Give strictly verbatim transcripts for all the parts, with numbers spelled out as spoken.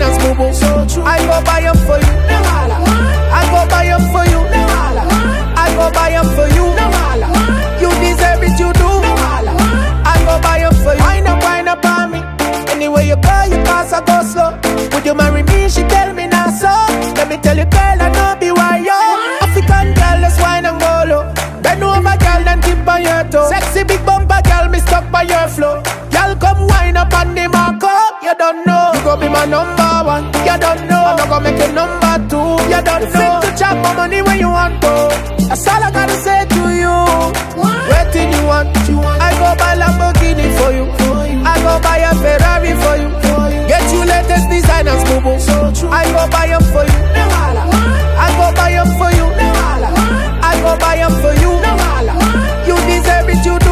designers, boo boo. So true. I go buy them for you. I go buy them for you. I go buy them for you. You deserve it, you do. I go buy them for you. Wind up, wind up on me. Anywhere you go, you pass, I go slow. Would you marry me? She tell me not so. Let me tell you, girl, I know be why yo. African girl, let's wine and go low. Bend over, girl, and tip on your toe. Sexy big bumper, girl, me stuck by your flow. Girl, come wine up on the marco. You don't know. You gon' be my number one. You don't know. I'm not gonna make it number two. You don't you know. Fit to chop my money when you want to. That's all I gotta say to you. Waiting you want. I go buy Lamborghini for you. I go buy a Ferrari for you. Get you latest designers, boo boo. I go buy them for you. I go buy them for you. I go buy them for you. You deserve it, you do.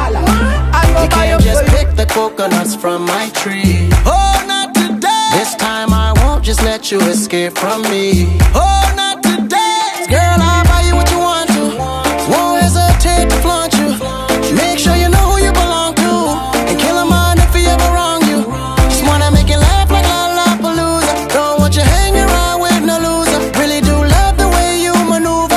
I go you buy them can't just for you. pick the coconuts from my tree. Oh, not today. This time I won't just let you escape from me. Oh, not today. Girl, I'll buy you what you want to. Won't hesitate to flaunt you. Make sure you know who you belong to. And kill a man if he ever wrong you. Just wanna make you laugh like Lollapalooza. Don't want you hanging around with no loser. Really do love the way you maneuver.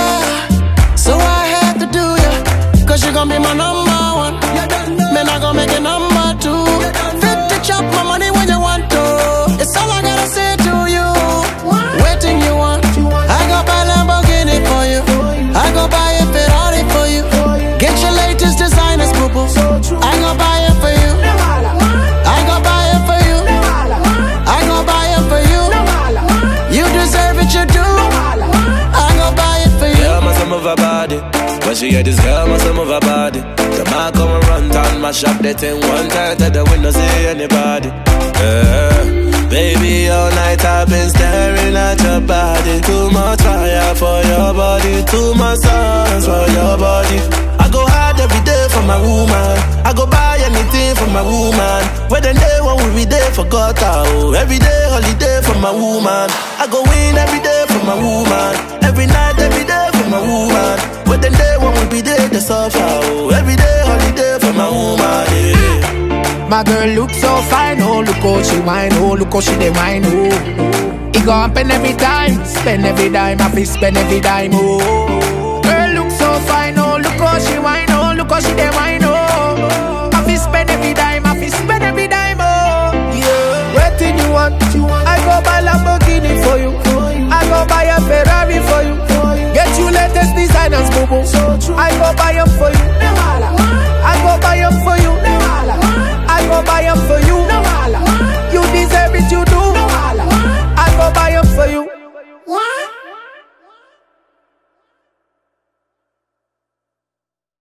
So I had to do ya. Cause you're gonna be my number one. Man, I gon' make it number two. Fit to chop my money when you want to. It's all I gotta say to you. Waiting you want. I go buy Lamborghini for you. I go buy a Ferrari for you. Get your latest designers, boo boo. I go buy it for you. I go buy it for you. I go buy it for you. You deserve it, you do. I go buy it for you. Girl must move her body. When she get this girl must move her body. The man come and run down my shop. They think one time to the window see anybody. Yeah. Baby, all night I've been staring at your body. Too much fire for your body. Too much songs for your body. I go hard every day for my woman. I go buy anything for my woman. Where the day when we be there for God, oh. Every day holiday for my woman. I go win every day for my woman. Every night, every day for my woman. Where the day when we be there to suffer, oh. Every day holiday for my woman, yeah. My girl look so fine, oh, look how she whine, oh, look how she dey whine, oh. It go happen every time, spend every dime, I fi spend every dime, oh. Girl look so fine, oh, look how she whine, oh, look how she dey whine, oh. I fi spend every dime, I fi spend every dime, oh. Yeah. Waiting you want, I go buy Lamborghini for you. I go buy a Ferrari for you. Get you latest designers, boo boo. I go buy them for you. I go buy them for you. I go buy them for you. You deserve it, you do. I go buy them for you.